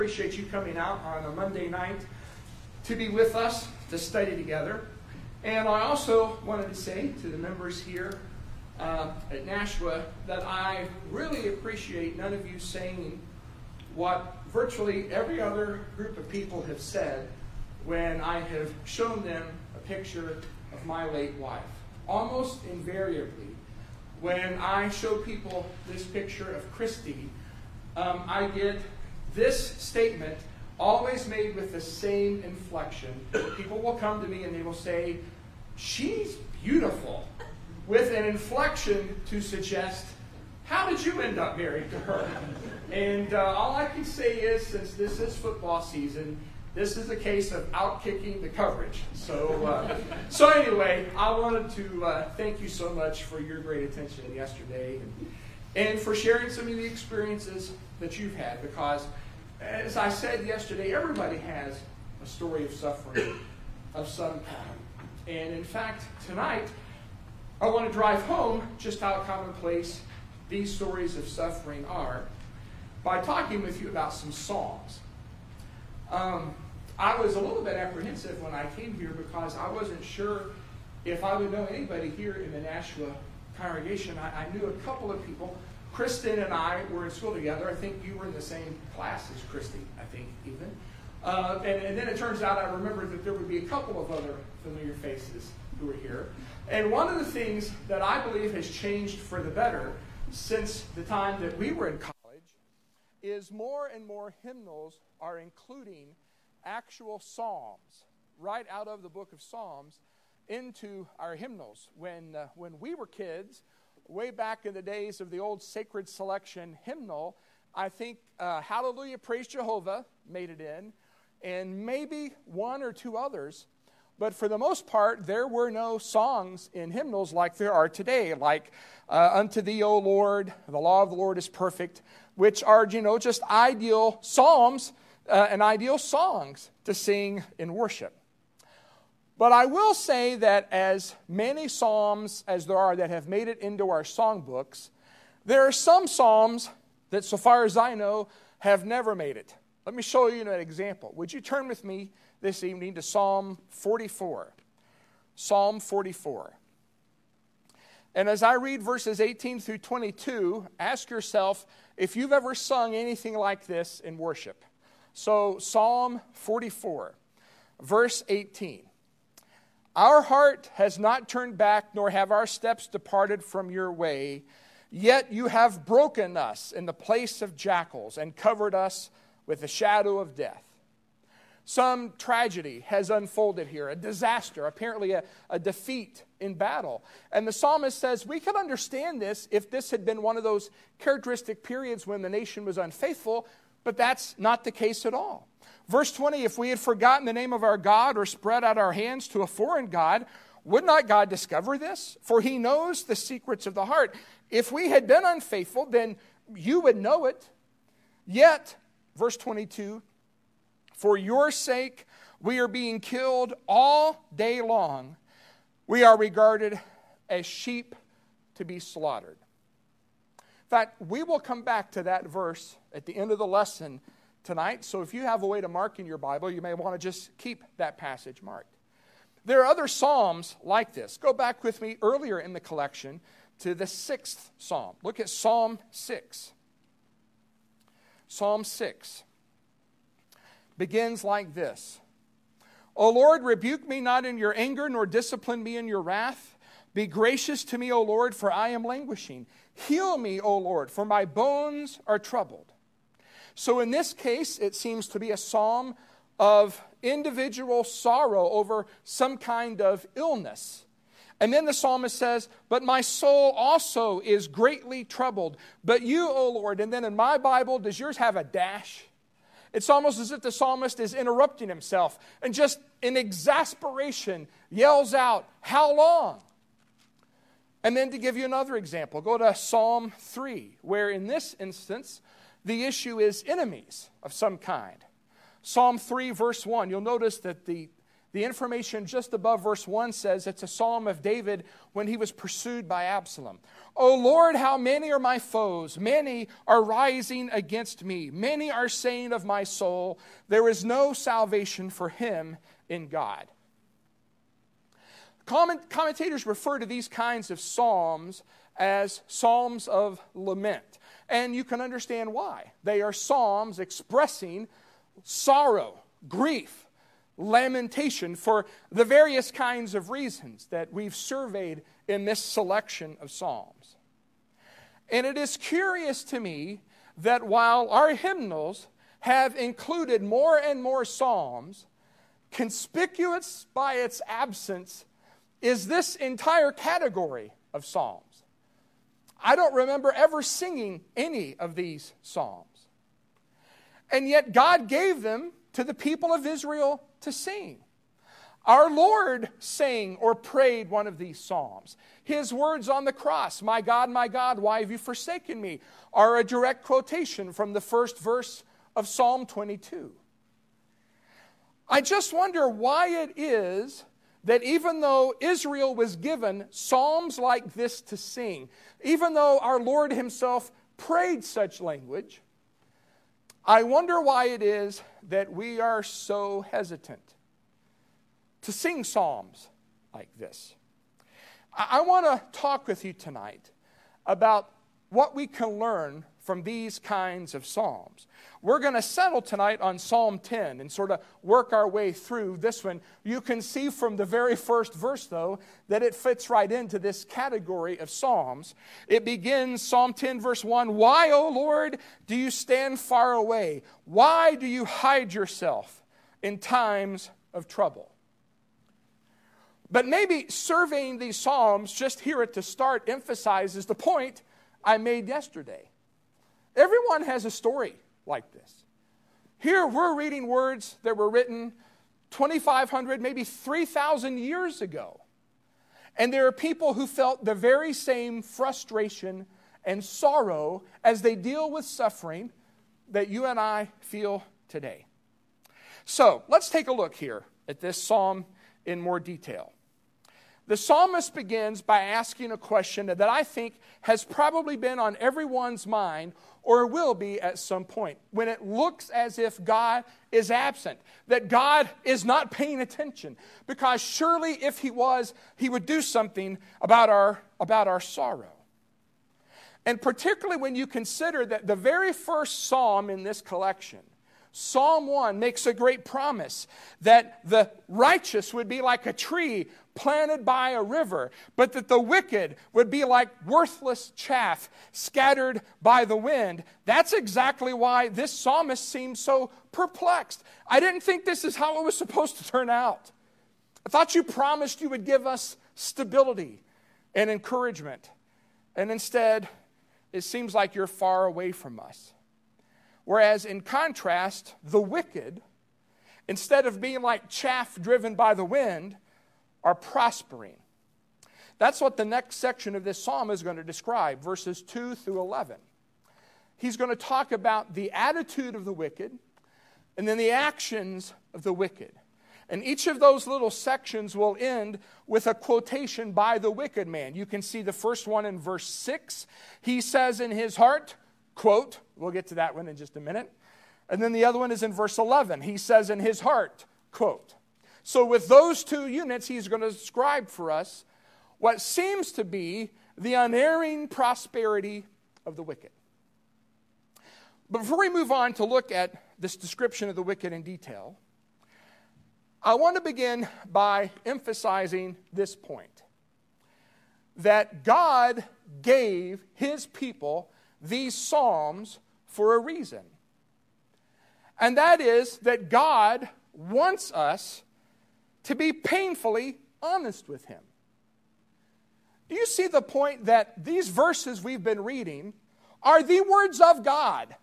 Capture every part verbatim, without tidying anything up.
Appreciate you coming out on a Monday night to be with us, to study together. And I also wanted to say to the members here uh, at Nashua that I really appreciate none of you saying what virtually every other group of people have said when I have shown them a picture of my late wife. Almost invariably, when I show people this picture of Christy, um, I get this statement always made with the same inflection. People will come to me and they will say, "She's beautiful," with an inflection to suggest, "How did you end up married to her?" And uh, all I can say is, since this is football season, this is a case of out-kicking the coverage. So uh, so anyway, I wanted to uh, thank you so much for your great attention yesterday and, and for sharing some of the experiences that you've had, because as I said yesterday, everybody has a story of suffering of some kind. And in fact, tonight, I want to drive home just how commonplace these stories of suffering are by talking with you about some psalms. Um, I was a little bit apprehensive when I came here because I wasn't sure if I would know anybody here in the Nashua congregation. I, I knew a couple of people. Kristen and I were in school together. I think you were in the same class as Christy, I think, even. Uh, and, and then it turns out I remembered that there would be a couple of other familiar faces who were here. And one of the things that I believe has changed for the better since the time that we were in college is more and more hymnals are including actual psalms right out of the book of Psalms into our hymnals. When, uh, when we were kids, way back in the days of the old Sacred Selection hymnal, I think uh, Hallelujah, Praise Jehovah made it in, and maybe one or two others. But for the most part, there were no songs in hymnals like there are today, like uh, Unto Thee, O Lord, the law of the Lord is perfect, which are, you know, just ideal psalms uh, and ideal songs to sing in worship. But I will say that as many psalms as there are that have made it into our songbooks, there are some psalms that, so far as I know, have never made it. Let me show you an example. Would you turn with me this evening to Psalm forty-four? Psalm forty-four. And as I read verses eighteen through twenty-two, ask yourself if you've ever sung anything like this in worship. So Psalm forty-four, verse eighteen. Our heart has not turned back, nor have our steps departed from your way. Yet you have broken us in the place of jackals and covered us with the shadow of death. Some tragedy has unfolded here, a disaster, apparently a, a defeat in battle. And the psalmist says, we could understand this if this had been one of those characteristic periods when the nation was unfaithful, but that's not the case at all. Verse twenty, if we had forgotten the name of our God or spread out our hands to a foreign God, would not God discover this? For he knows the secrets of the heart. If we had been unfaithful, then you would know it. Yet, verse twenty-two, for your sake we are being killed all day long. We are regarded as sheep to be slaughtered. In fact, we will come back to that verse at the end of the lesson tonight. So if you have a way to mark in your Bible, you may want to just keep that passage marked. There are other psalms like this. Go back with me earlier in the collection to the sixth psalm. Look at Psalm six. Psalm six begins like this. O Lord, rebuke me not in your anger, nor discipline me in your wrath. Be gracious to me, O Lord, for I am languishing. Heal me, O Lord, for my bones are troubled. So in this case, it seems to be a psalm of individual sorrow over some kind of illness. And then the psalmist says, but my soul also is greatly troubled. But you, O Lord, and then in my Bible, does yours have a dash? It's almost as if the psalmist is interrupting himself and just in exasperation yells out, how long? And then to give you another example, go to Psalm three, where in this instance, the issue is enemies of some kind. Psalm three, verse one, you'll notice that the, The information just above verse one says it's a psalm of David when he was pursued by Absalom. O Lord, how many are my foes? Many are rising against me. Many are saying of my soul, there is no salvation for him in God. Comment, commentators refer to these kinds of psalms as psalms of lament. And you can understand why. They are psalms expressing sorrow, grief, lamentation for the various kinds of reasons that we've surveyed in this selection of psalms. And it is curious to me that while our hymnals have included more and more psalms, conspicuous by its absence is this entire category of psalms. I don't remember ever singing any of these psalms. And yet God gave them to the people of Israel to sing. Our Lord sang or prayed one of these psalms. His words on the cross, my God, my God, why have you forsaken me, are a direct quotation from the first verse of Psalm twenty-two. I just wonder why it is that even though Israel was given psalms like this to sing, even though our Lord himself prayed such language, I wonder why it is that we are so hesitant to sing psalms like this. I want to talk with you tonight about what we can learn from these kinds of psalms. We're going to settle tonight on Psalm ten and sort of work our way through this one. You can see from the very first verse, though, that it fits right into this category of psalms. It begins, Psalm ten, verse one, why, O Lord, do you stand far away? Why do you hide yourself in times of trouble? But maybe surveying these psalms just here at the start emphasizes the point I made yesterday. Everyone has a story like this. Here we're reading words that were written twenty-five hundred, maybe three thousand years ago. And there are people who felt the very same frustration and sorrow as they deal with suffering that you and I feel today. So let's take a look here at this psalm in more detail. The psalmist begins by asking a question that I think has probably been on everyone's mind or will be at some point, when it looks as if God is absent, that God is not paying attention, because surely if he was, he would do something about our, about our sorrow. And particularly when you consider that the very first psalm in this collection, Psalm one, makes a great promise that the righteous would be like a tree planted by a river, but that the wicked would be like worthless chaff scattered by the wind. That's exactly why this psalmist seems so perplexed. I didn't think this is how it was supposed to turn out. I thought you promised you would give us stability and encouragement, and instead, it seems like you're far away from us. Whereas in contrast, the wicked, instead of being like chaff driven by the wind, are prospering. That's what the next section of this psalm is going to describe, verses two through eleven. He's going to talk about the attitude of the wicked and then the actions of the wicked. And each of those little sections will end with a quotation by the wicked man. You can see the first one in verse six. He says in his heart, quote, we'll get to that one in just a minute. And then the other one is in verse eleven. He says in his heart, quote. So with those two units, he's going to describe for us what seems to be the unerring prosperity of the wicked. But before we move on to look at this description of the wicked in detail, I want to begin by emphasizing this point, that God gave his people these psalms for a reason. And that is that God wants us to be painfully honest with him. Do you see the point that these verses we've been reading are the words of God?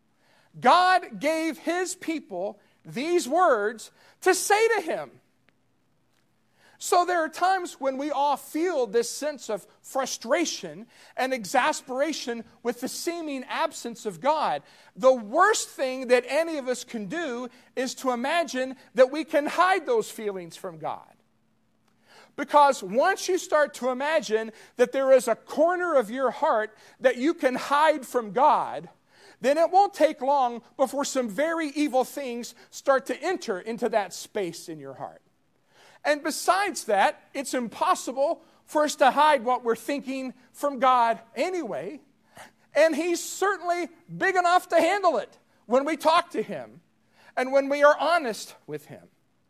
God gave his people these words to say to him. So there are times when we all feel this sense of frustration and exasperation with the seeming absence of God. The worst thing that any of us can do is to imagine that we can hide those feelings from God. Because once you start to imagine that there is a corner of your heart that you can hide from God, then it won't take long before some very evil things start to enter into that space in your heart. And besides that, it's impossible for us to hide what we're thinking from God anyway. And He's certainly big enough to handle it when we talk to Him and when we are honest with Him.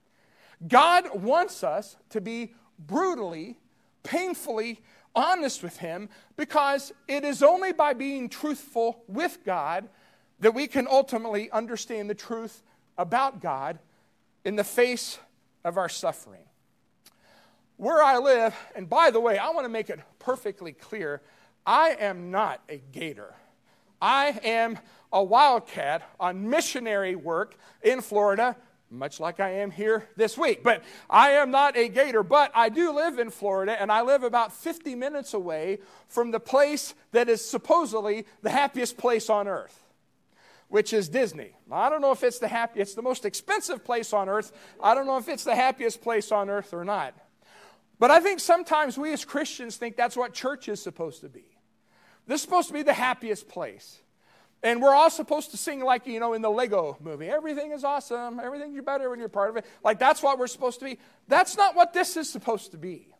God wants us to be brutally, painfully honest with Him, because it is only by being truthful with God that we can ultimately understand the truth about God in the face of our suffering. Where I live, and by the way, I want to make it perfectly clear, I am not a gator. I am a wildcat on missionary work in Florida, much like I am here this week. But I am not a gator, but I do live in Florida, and I live about fifty minutes away from the place that is supposedly the happiest place on earth, which is Disney. I don't know if it's the happy, it's the most expensive place on earth. I don't know if it's the happiest place on earth or not. But I think sometimes we as Christians think that's what church is supposed to be. This is supposed to be the happiest place. And we're all supposed to sing like, you know, in the Lego movie. Everything is awesome. Everything's better when you're part of it. Like, that's what we're supposed to be. That's not what this is supposed to be.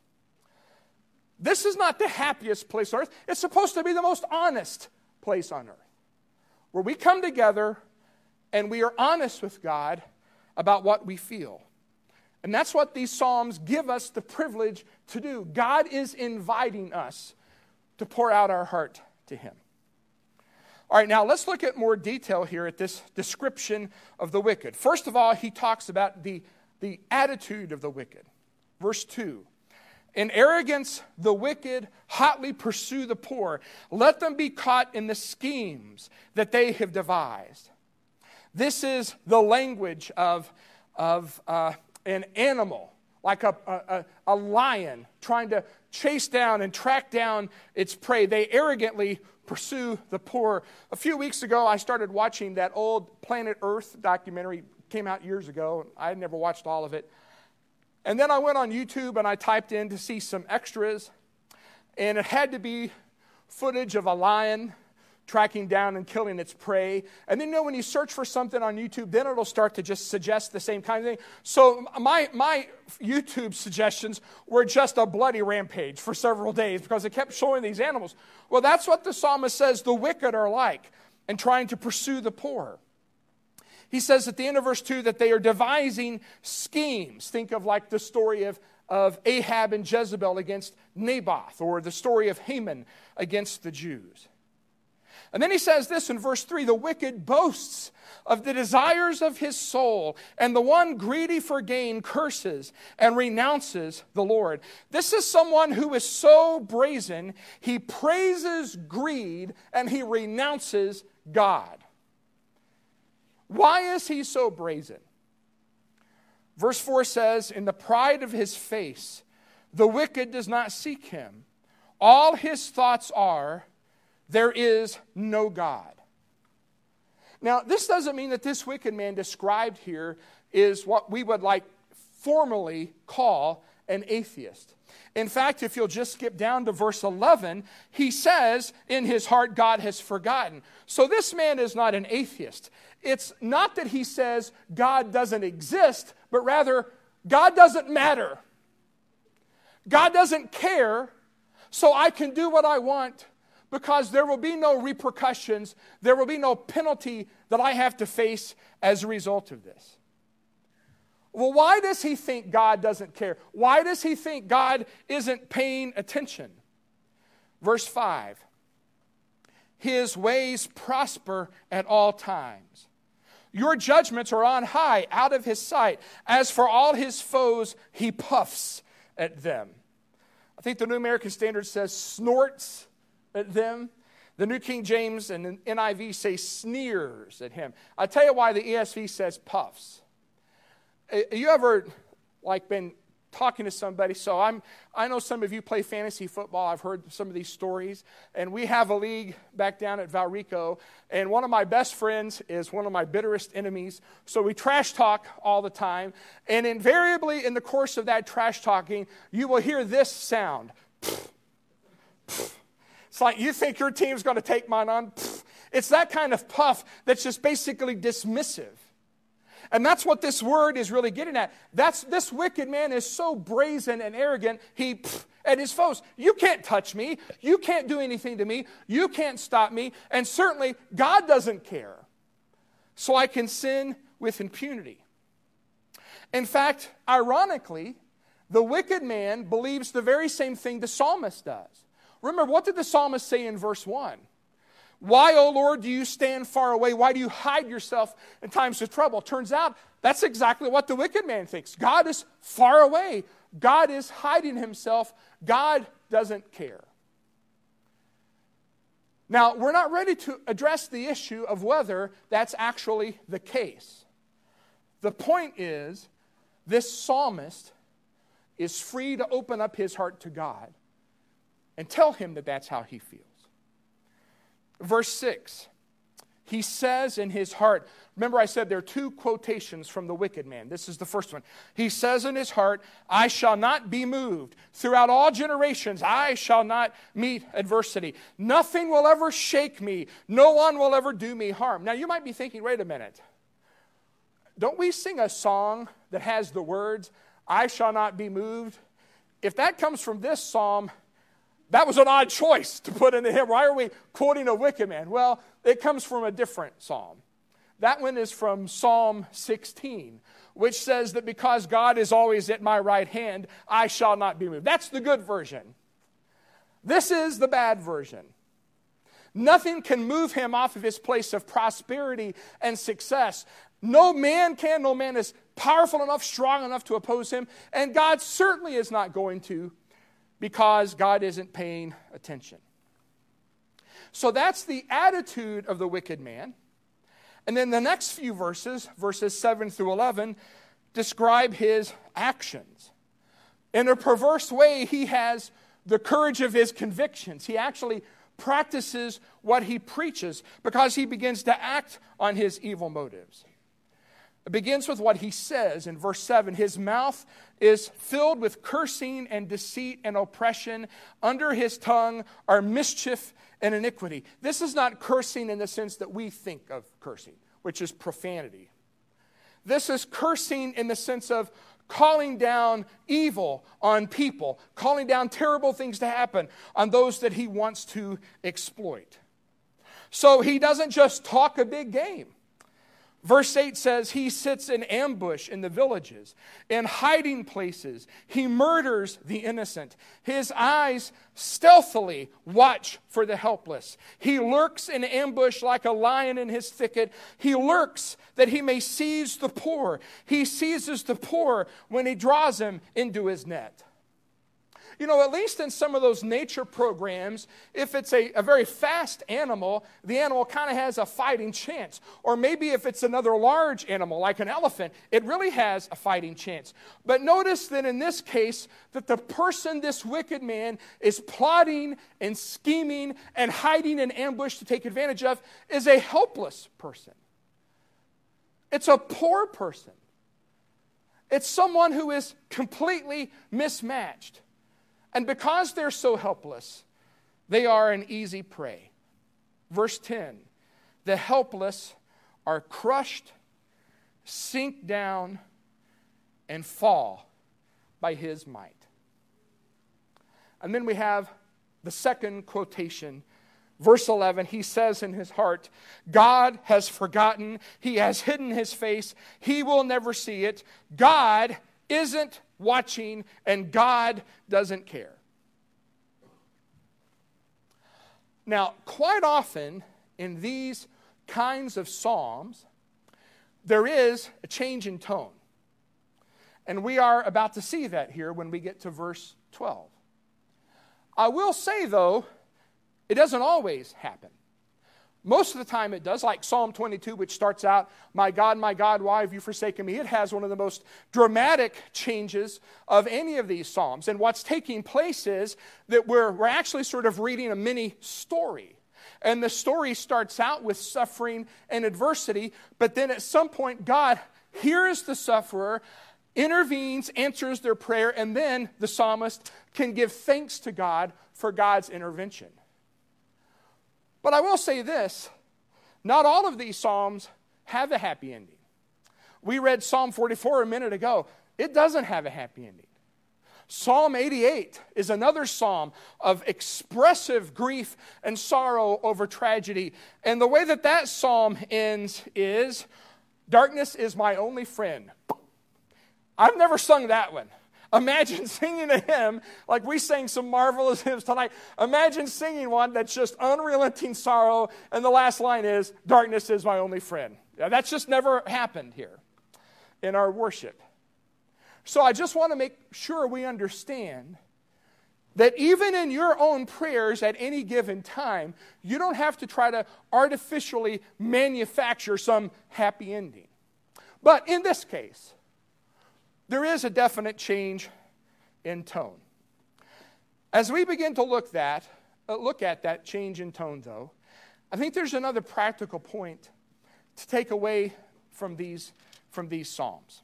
This is not the happiest place on earth. It's supposed to be the most honest place on earth, where we come together and we are honest with God about what we feel. And that's what these Psalms give us the privilege to do. God is inviting us to pour out our heart to Him. All right, now let's look at more detail here at this description of the wicked. First of all, he talks about the, the attitude of the wicked. Verse two, in arrogance the wicked hotly pursue the poor. Let them be caught in the schemes that they have devised. This is the language of, of uh, an animal, like a, a, a lion trying to chase down and track down its prey. They arrogantly pursue the poor. A few weeks ago, I started watching that old Planet Earth documentary. Came out years ago. I had never watched all of it. And then I went on YouTube and I typed in to see some extras. And it had to be footage of a lion tracking down and killing its prey. And then, you know, when you search for something on YouTube, then it'll start to just suggest the same kind of thing. So my my YouTube suggestions were just a bloody rampage for several days because it kept showing these animals. Well, that's what the psalmist says the wicked are like, and trying to pursue the poor. He says at the end of verse two that they are devising schemes. Think of like the story of, of Ahab and Jezebel against Naboth, or the story of Haman against the Jews. And then he says this in verse three, the wicked boasts of the desires of his soul, and the one greedy for gain curses and renounces the Lord. This is someone who is so brazen, he praises greed and he renounces God. Why is he so brazen? Verse four says, in the pride of his face, the wicked does not seek him. All his thoughts are, there is no God. Now, this doesn't mean that this wicked man described here is what we would like formally call an atheist. In fact, if you'll just skip down to verse eleven, he says, in his heart, God has forgotten. So this man is not an atheist. It's not that he says God doesn't exist, but rather, God doesn't matter. God doesn't care, so I can do what I want, because there will be no repercussions, there will be no penalty that I have to face as a result of this. Well, why does he think God doesn't care? Why does he think God isn't paying attention? Verse five, his ways prosper at all times. Your judgments are on high, out of his sight. As for all his foes, he puffs at them. I think the New American Standard says snorts at them. The New King James and the N I V say sneers at him. I'll tell you why the E S V says puffs. You ever like been talking to somebody. So I'm, I know some of you play fantasy football. I've heard some of these stories. And we have a league back down at Valrico. And one of my best friends is one of my bitterest enemies. So we trash talk all the time. And invariably in the course of that trash talking, you will hear this sound. It's like you think your team's going to take mine on. It's that kind of puff that's just basically dismissive. And that's what this word is really getting at. That's this wicked man is so brazen and arrogant, he pff, at his foes. You can't touch me. You can't do anything to me. You can't stop me. And certainly, God doesn't care. So I can sin with impunity. In fact, ironically, the wicked man believes the very same thing the psalmist does. Remember, what did the psalmist say in verse one? Why, O Lord, do you stand far away? Why do you hide yourself in times of trouble? Turns out that's exactly what the wicked man thinks. God is far away. God is hiding himself. God doesn't care. Now, we're not ready to address the issue of whether that's actually the case. The point is, this psalmist is free to open up his heart to God and tell him that that's how he feels. Verse six, he says in his heart, remember I said there are two quotations from the wicked man. This is the first one. He says in his heart, I shall not be moved. Throughout all generations, I shall not meet adversity. Nothing will ever shake me. No one will ever do me harm. Now you might be thinking, wait a minute. Don't we sing a song that has the words, I shall not be moved? If that comes from this psalm, that was an odd choice to put into him. Why are we quoting a wicked man? Well, it comes from a different psalm. That one is from Psalm sixteen, which says that because God is always at my right hand, I shall not be moved. That's the good version. This is the bad version. Nothing can move him off of his place of prosperity and success. No man can, no man is powerful enough, strong enough to oppose him, and God certainly is not going to, because God isn't paying attention. So that's the attitude of the wicked man. And then the next few verses, verses seven through eleven, describe his actions. In a perverse way, he has the courage of his convictions. He actually practices what he preaches because he begins to act on his evil motives. It begins with what he says in verse seven. His mouth is filled with cursing and deceit and oppression. Under his tongue are mischief and iniquity. This is not cursing in the sense that we think of cursing, which is profanity. This is cursing in the sense of calling down evil on people, calling down terrible things to happen on those that he wants to exploit. So he doesn't just talk a big game. Verse eight says he sits in ambush in the villages, in hiding places. He murders the innocent. His eyes stealthily watch for the helpless. He lurks in ambush like a lion in his thicket. He lurks that he may seize the poor. He seizes the poor when he draws them into his net. You know, at least in some of those nature programs, if it's a, a very fast animal, the animal kind of has a fighting chance. Or maybe if it's another large animal, like an elephant, it really has a fighting chance. But notice that in this case, that the person, this wicked man, is plotting and scheming and hiding in ambush to take advantage of is a helpless person. It's a poor person. It's someone who is completely mismatched. And because they're so helpless, they are an easy prey. Verse ten, the helpless are crushed, sink down, and fall by his might. And then we have the second quotation. Verse eleven, he says in his heart, God has forgotten, he has hidden his face, he will never see it. God isn't watching, and God doesn't care. Now, quite often in these kinds of psalms, there is a change in tone. And we are about to see that here when we get to verse twelve. I will say, though, it doesn't always happen. Most of the time it does, like Psalm twenty-two, which starts out, "My God, my God, why have you forsaken me?" It has one of the most dramatic changes of any of these Psalms. And what's taking place is that we're, we're actually sort of reading a mini story. And the story starts out with suffering and adversity, but then at some point God hears the sufferer, intervenes, answers their prayer, and then the psalmist can give thanks to God for God's intervention. But I will say this, not all of these Psalms have a happy ending. We read Psalm forty-four a minute ago. It doesn't have a happy ending. Psalm eighty-eight is another psalm of expressive grief and sorrow over tragedy. And the way that that psalm ends is, "Darkness is my only friend." I've never sung that one. Imagine singing a hymn like we sang some marvelous hymns tonight. Imagine singing one that's just unrelenting sorrow, and the last line is, "Darkness is my only friend." Yeah, that's just never happened here in our worship. So I just want to make sure we understand that even in your own prayers at any given time, you don't have to try to artificially manufacture some happy ending. But in this case, there is a definite change in tone. As we begin to look that, uh, look at that change in tone, though, I think there's another practical point to take away from these, from these psalms.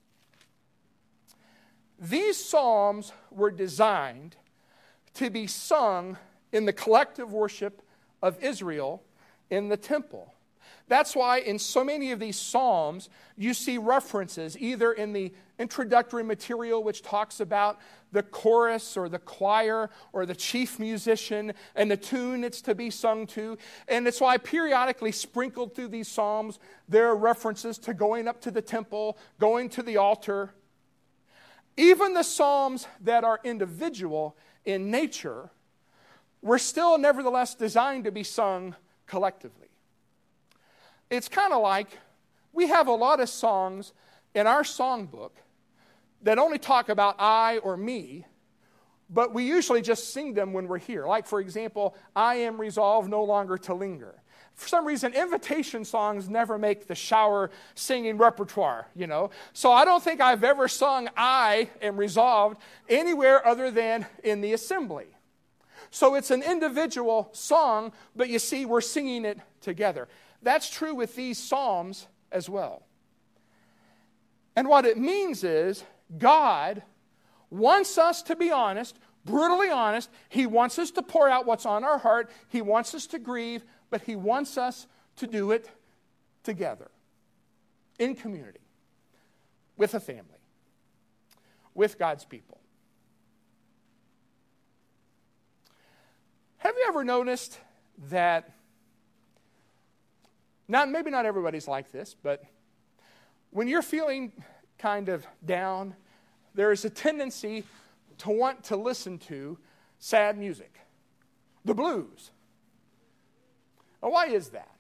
These psalms were designed to be sung in the collective worship of Israel in the temple. That's why in so many of these psalms, you see references either in the introductory material, which talks about the chorus or the choir or the chief musician and the tune it's to be sung to. And it's why periodically sprinkled through these psalms, there are references to going up to the temple, going to the altar. Even the psalms that are individual in nature were still nevertheless designed to be sung collectively. It's kind of like we have a lot of songs in our songbook that only talk about I or me, but we usually just sing them when we're here. Like, for example, "I am resolved no longer to linger." For some reason, invitation songs never make the shower singing repertoire, you know. So I don't think I've ever sung "I am resolved" anywhere other than in the assembly. So it's an individual song, but you see, we're singing it together. That's true with these psalms as well. And what it means is God wants us to be honest, brutally honest. He wants us to pour out what's on our heart. He wants us to grieve, but He wants us to do it together, in community, with a family, with God's people. Have you ever noticed that, now maybe not everybody's like this, but when you're feeling kind of down, there is a tendency to want to listen to sad music, the blues. Now, why is that?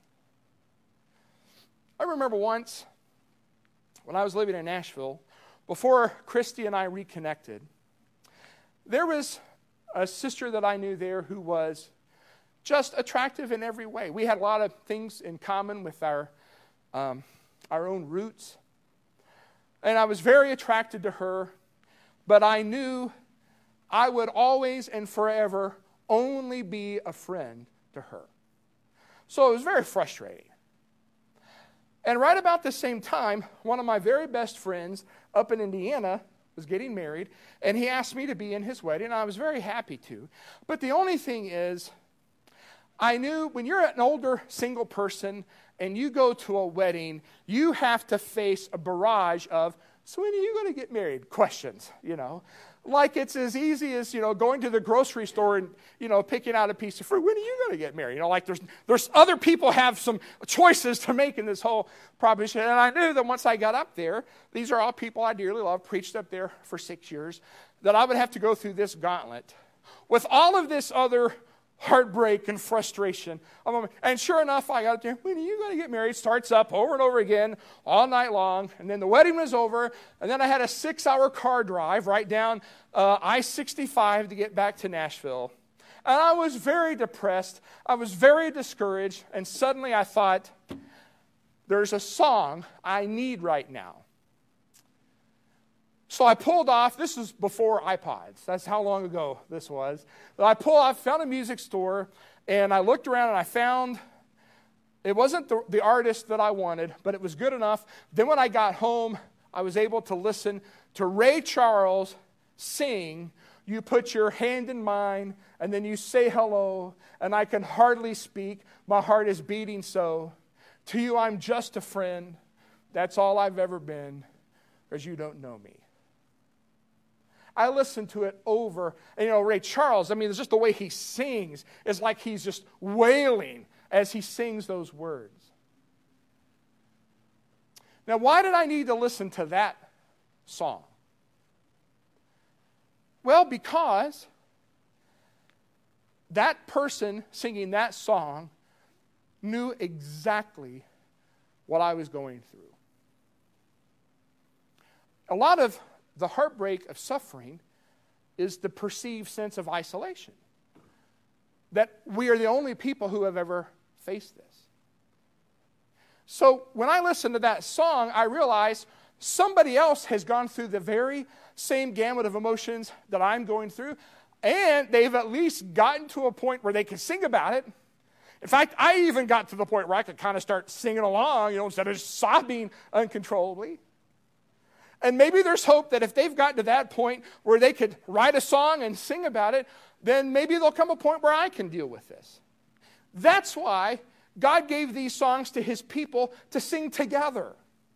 I remember once when I was living in Nashville, before Christy and I reconnected, there was a sister that I knew there who was just attractive in every way. We had a lot of things in common with our um, our own roots. And I was very attracted to her, but I knew I would always and forever only be a friend to her. So it was very frustrating. And right about the same time, one of my very best friends up in Indiana was getting married, and he asked me to be in his wedding, and I was very happy to. But the only thing is, I knew when you're an older single person and you go to a wedding, you have to face a barrage of, "So when are you going to get married?" questions, you know. Like it's as easy as, you know, going to the grocery store and, you know, picking out a piece of fruit. When are you going to get married? You know, like there's there's other people have some choices to make in this whole proposition. And I knew that once I got up there, these are all people I dearly love, preached up there for six years, that I would have to go through this gauntlet with all of this other heartbreak and frustration. And sure enough, I got up there, "When are you going to get married?" Starts up over and over again all night long. And then the wedding was over. And then I had a six-hour car drive right down uh, I sixty-five to get back to Nashville. and I was very depressed. I was very discouraged, and suddenly I thought, there's a song I need right now. So I pulled off, this was before iPods. That's how long ago this was. But I pulled off, found a music store, and I looked around and I found, it wasn't the, the artist that I wanted, but it was good enough. Then when I got home, I was able to listen to Ray Charles sing, "You put your hand in mine, and then you say hello, and I can hardly speak. My heart is beating so. To you I'm just a friend. That's all I've ever been, because you don't know me." I listened to it over, and you know, Ray Charles, I mean, it's just the way he sings. It's like he's just wailing as he sings those words. Now, why did I need to listen to that song? Well, because that person singing that song knew exactly what I was going through. A lot of the heartbreak of suffering is the perceived sense of isolation. That we are the only people who have ever faced this. So when I listened to that song, I realized somebody else has gone through the very same gamut of emotions that I'm going through, and they've at least gotten to a point where they can sing about it. In fact, I even got to the point where I could kind of start singing along, you know, instead of just sobbing uncontrollably. And maybe there's hope that if they've gotten to that point where they could write a song and sing about it, then maybe there'll come a point where I can deal with this. That's why God gave these songs to His people to sing together,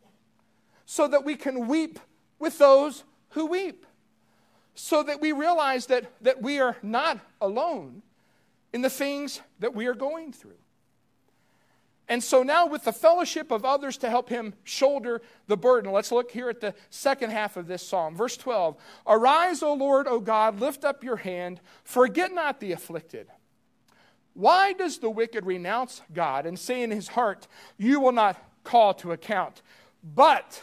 so that we can weep with those who weep, so that we realize that, that we are not alone in the things that we are going through. And so now with the fellowship of others to help him shoulder the burden, let's look here at the second half of this psalm. Verse twelve, "Arise, O Lord, O God, lift up your hand, forget not the afflicted. Why does the wicked renounce God and say in his heart, you will not call to account? But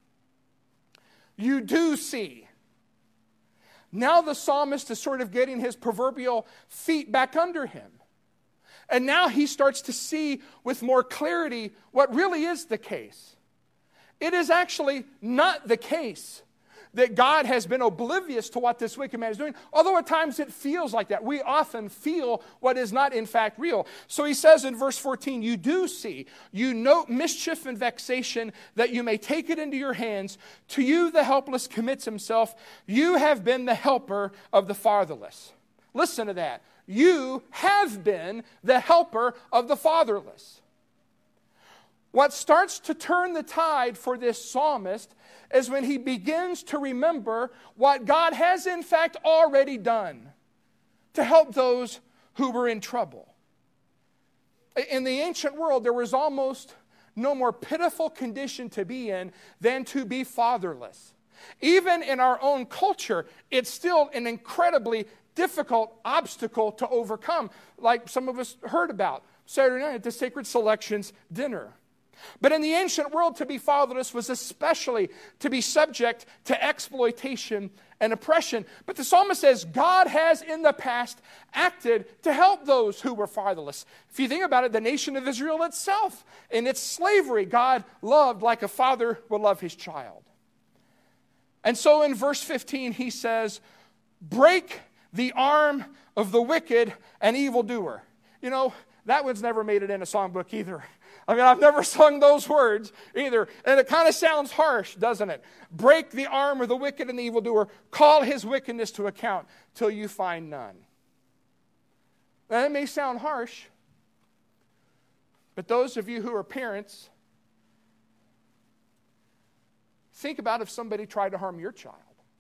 you do see." Now the psalmist is sort of getting his proverbial feet back under him. And now he starts to see with more clarity what really is the case. It is actually not the case that God has been oblivious to what this wicked man is doing, although at times it feels like that. We often feel what is not in fact real. So he says in verse fourteen, "You do see, you note mischief and vexation, that you may take it into your hands. To you the helpless commits himself. You have been the helper of the fatherless." Listen to that. You have been the helper of the fatherless. What starts to turn the tide for this psalmist is when he begins to remember what God has in fact already done to help those who were in trouble. In the ancient world, there was almost no more pitiful condition to be in than to be fatherless. Even in our own culture, it's still an incredibly difficult obstacle to overcome, like some of us heard about Saturday night at the Sacred Selections dinner. But in the ancient world, to be fatherless was especially to be subject to exploitation and oppression. But the psalmist says God has in the past acted to help those who were fatherless. If you think about it, the nation of Israel itself, in its slavery, God loved like a father will love his child. And so in verse fifteen, he says, "Break the arm of the wicked and evildoer." You know, that one's never made it in a songbook either. I mean, I've never sung those words either. And it kind of sounds harsh, doesn't it? Break the arm of the wicked and the evildoer. Call his wickedness to account till you find none. Now, that may sound harsh, but those of you who are parents, think about if somebody tried to harm your child.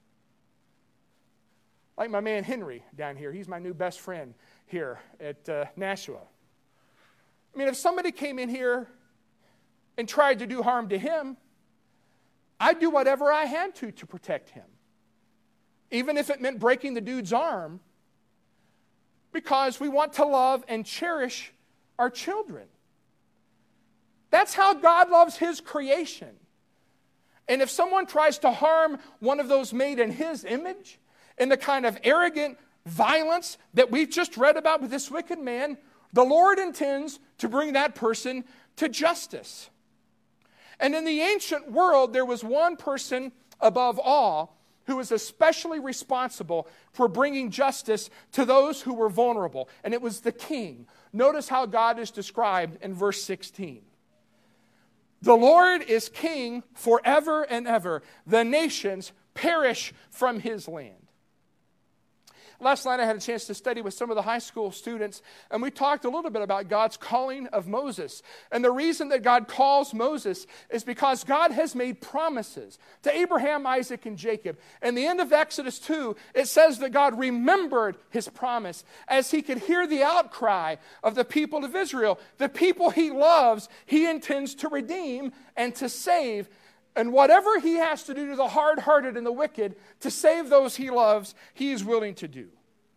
Like my man Henry down here. He's my new best friend here at uh, Nashua. I mean, if somebody came in here and tried to do harm to him, I'd do whatever I had to to protect him. Even if it meant breaking the dude's arm, because we want to love and cherish our children. That's how God loves his creation. And if someone tries to harm one of those made in his image, in the kind of arrogant, violence that we've just read about with this wicked man, the Lord intends to bring that person to justice. And in the ancient world, there was one person above all who was especially responsible for bringing justice to those who were vulnerable, and it was the king. Notice how God is described in verse sixteen. The Lord is king forever and ever. The nations perish from his land. Last night I had a chance to study with some of the high school students, and we talked a little bit about God's calling of Moses. And the reason that God calls Moses is because God has made promises to Abraham, Isaac, and Jacob. In the end of Exodus two, it says that God remembered his promise as he could hear the outcry of the people of Israel. The people he loves, he intends to redeem and to save. And whatever he has to do to the hard-hearted and the wicked to save those he loves, he is willing to do.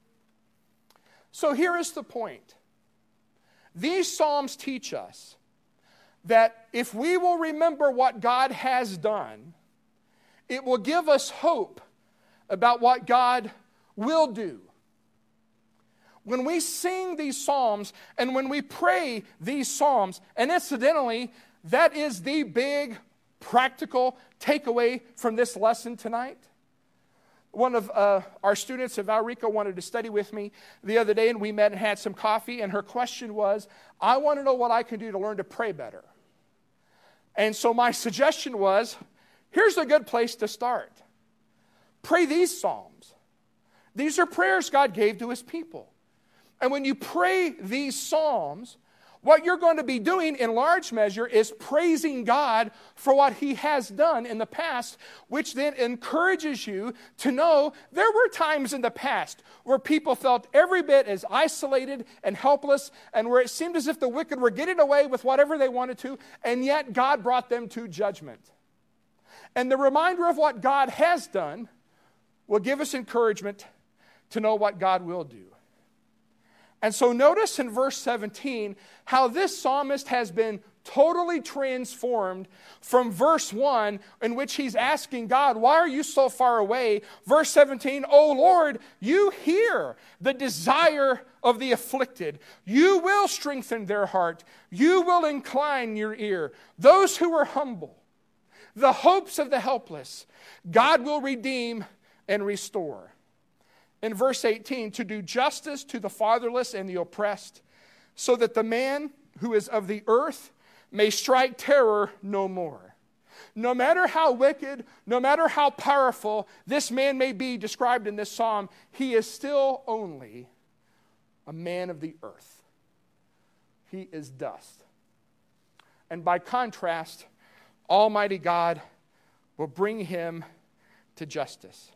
So here is the point. These Psalms teach us that if we will remember what God has done, it will give us hope about what God will do. When we sing these Psalms and when we pray these Psalms, and incidentally, that is the big practical takeaway from this lesson tonight. One of uh, our students at Valrico wanted to study with me the other day, and we met and had some coffee, and her question was, I want to know what I can do to learn to pray better. And so my suggestion was, here's a good place to start. Pray these Psalms. These are prayers God gave to his people. And when you pray these Psalms, what you're going to be doing in large measure is praising God for what he has done in the past, which then encourages you to know there were times in the past where people felt every bit as isolated and helpless, and where it seemed as if the wicked were getting away with whatever they wanted to, and yet God brought them to judgment. And the reminder of what God has done will give us encouragement to know what God will do. And so notice in verse seventeen how this psalmist has been totally transformed from verse one, in which he's asking God, why are you so far away? Verse seventeen, O Lord, you hear the desire of the afflicted. You will strengthen their heart. You will incline your ear. Those who are humble, the hopes of the helpless, God will redeem and restore. In verse eighteen, to do justice to the fatherless and the oppressed, so that the man who is of the earth may strike terror no more. No matter how wicked, no matter how powerful this man may be described in this psalm, he is still only a man of the earth. He is dust. And by contrast, Almighty God will bring him to justice.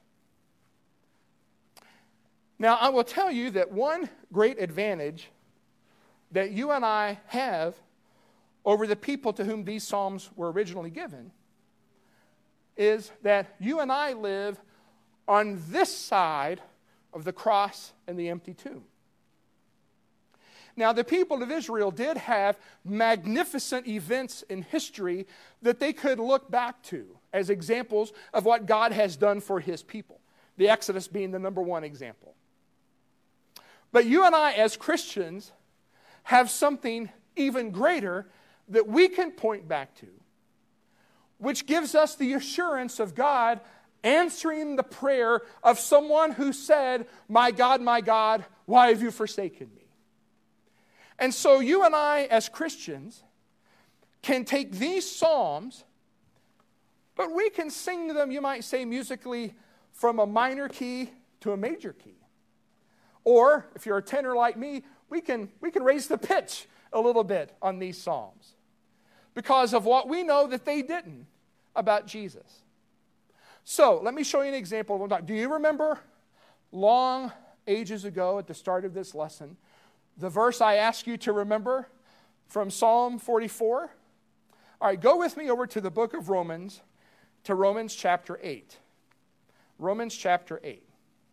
Now, I will tell you that one great advantage that you and I have over the people to whom these Psalms were originally given is that you and I live on this side of the cross and the empty tomb. Now, the people of Israel did have magnificent events in history that they could look back to as examples of what God has done for his people, the Exodus being the number one example. But you and I, as Christians, have something even greater that we can point back to, which gives us the assurance of God answering the prayer of someone who said, my God, my God, why have you forsaken me? And so you and I, as Christians, can take these Psalms, but we can sing them, you might say, musically from a minor key to a major key. Or, if you're a tenor like me, we can, we can raise the pitch a little bit on these Psalms because of what we know that they didn't about Jesus. So, let me show you an example. Do you remember long ages ago at the start of this lesson, the verse I asked you to remember from Psalm forty-four? All right, go with me over to the book of Romans, to Romans chapter eight. Romans chapter eight.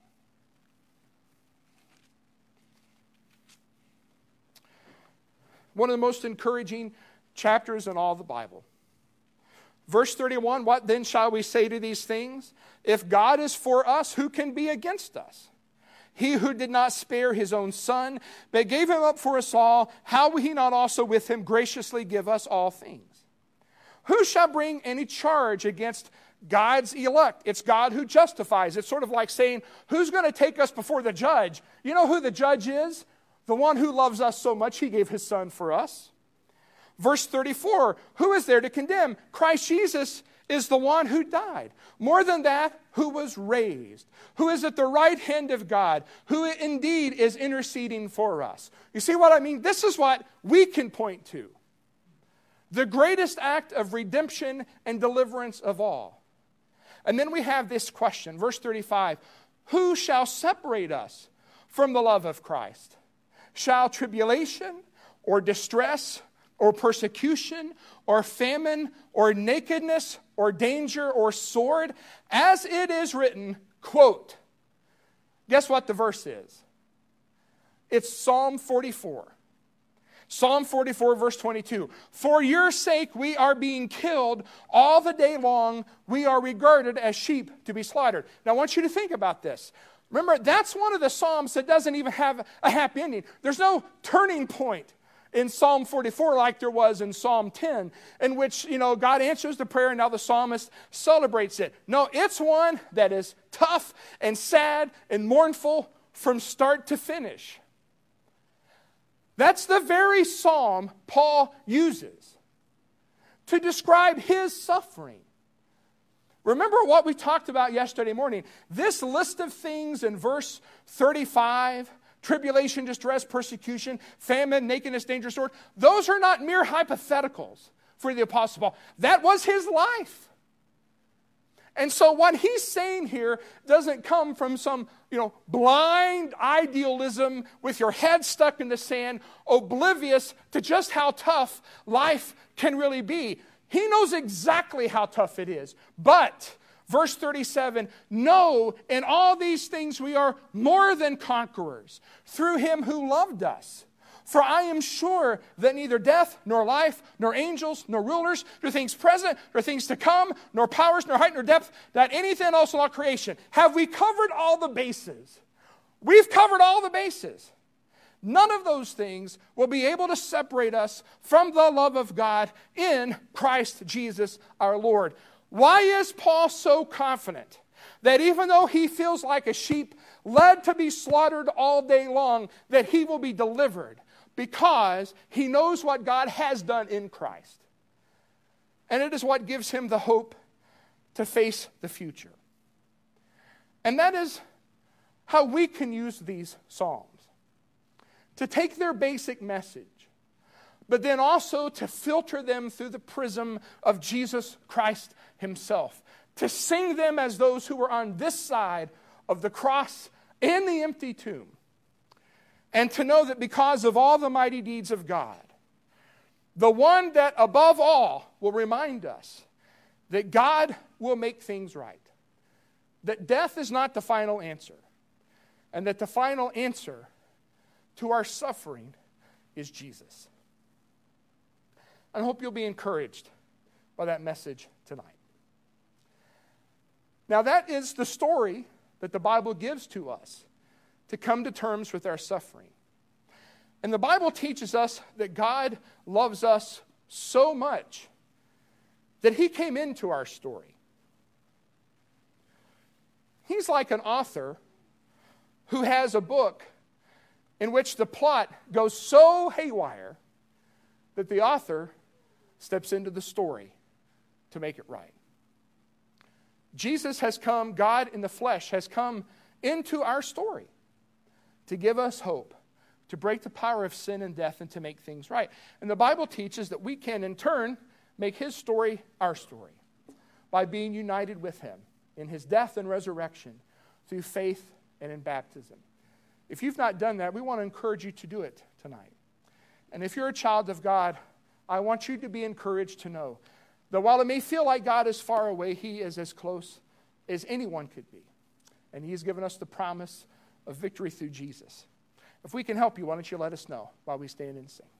One of the most encouraging chapters in all the Bible. Verse thirty-one, what then shall we say to these things? If God is for us, who can be against us? He who did not spare his own son, but gave him up for us all, how will he not also with him graciously give us all things? Who shall bring any charge against God's elect? It's God who justifies. It's sort of like saying, who's going to take us before the judge? You know who the judge is? The one who loves us so much, he gave his son for us. Verse thirty-four, who is there to condemn? Christ Jesus is the one who died. More than that, who was raised, who is at the right hand of God, who indeed is interceding for us. You see what I mean? This is what we can point to. The greatest act of redemption and deliverance of all. And then we have this question, verse thirty-five, who shall separate us from the love of Christ? Shall tribulation or distress or persecution, or famine, or nakedness, or danger, or sword, as it is written, quote, guess what the verse is? It's Psalm forty-four. Psalm forty-four, verse twenty-two. For your sake we are being killed all the day long. We are regarded as sheep to be slaughtered. Now I want you to think about this. Remember, that's one of the Psalms that doesn't even have a happy ending. There's no turning point in Psalm forty-four like there was in Psalm ten, in which, you know, God answers the prayer and now the psalmist celebrates it. No, it's one that is tough and sad and mournful from start to finish. That's the very psalm Paul uses to describe his suffering. Remember what we talked about yesterday morning. This list of things in verse thirty-five, tribulation, distress, persecution, famine, nakedness, danger, sword. Those are not mere hypotheticals for the Apostle Paul. That was his life. And so what he's saying here doesn't come from some, you know, blind idealism with your head stuck in the sand, oblivious to just how tough life can really be. He knows exactly how tough it is. But verse thirty-seven, no, in all these things we are more than conquerors through him who loved us. For I am sure that neither death, nor life, nor angels, nor rulers, nor things present, nor things to come, nor powers, nor height, nor depth, that anything else in all creation. Have we covered all the bases? We've covered all the bases. None of those things will be able to separate us from the love of God in Christ Jesus our Lord. Why is Paul so confident that even though he feels like a sheep led to be slaughtered all day long, that he will be delivered? Because he knows what God has done in Christ. And it is what gives him the hope to face the future. And that is how we can use these Psalms. To take their basic message, but then also to filter them through the prism of Jesus Christ himself. To sing them as those who were on this side of the cross and the empty tomb. And to know that because of all the mighty deeds of God, the one that above all will remind us that God will make things right. That death is not the final answer. And that the final answer to our suffering is Jesus. I hope you'll be encouraged by that message tonight. Now that is the story that the Bible gives to us to come to terms with our suffering. And the Bible teaches us that God loves us so much that he came into our story. He's like an author who has a book in which the plot goes so haywire that the author steps into the story to make it right. Jesus has come, God in the flesh has come into our story to give us hope, to break the power of sin and death, and to make things right. And the Bible teaches that we can, in turn, make his story our story by being united with him in his death and resurrection through faith and in baptism. If you've not done that, we want to encourage you to do it tonight. And if you're a child of God, I want you to be encouraged to know that while it may feel like God is far away, he is as close as anyone could be. And he has given us the promise of victory through Jesus. If we can help you, why don't you let us know while we stand and sing.